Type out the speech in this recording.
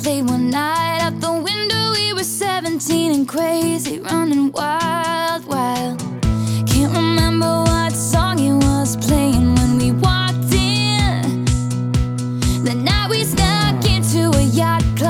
Late one night out the window, we were 17 and crazy, running wild, wild.